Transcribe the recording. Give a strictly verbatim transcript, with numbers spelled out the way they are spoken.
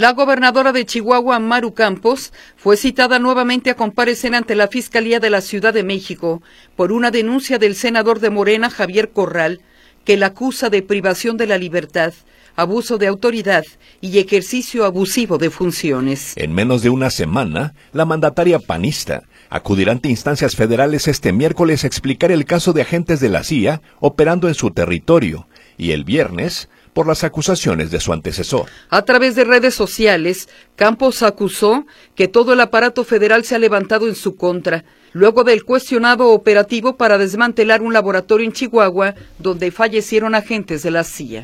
La gobernadora de Chihuahua, Maru Campos, fue citada nuevamente a comparecer ante la Fiscalía de la Ciudad de México por una denuncia del senador de Morena, Javier Corral, que la acusa de privación de la libertad, abuso de autoridad y ejercicio abusivo de funciones. En menos de una semana, la mandataria panista acudirá ante instancias federales este miércoles a explicar el caso de agentes de la C I A operando en su territorio, y el viernes por las acusaciones de su antecesor. A través de redes sociales, Campos acusó que todo el aparato federal se ha levantado en su contra, luego del cuestionado operativo para desmantelar un laboratorio en Chihuahua donde fallecieron agentes de la C I A.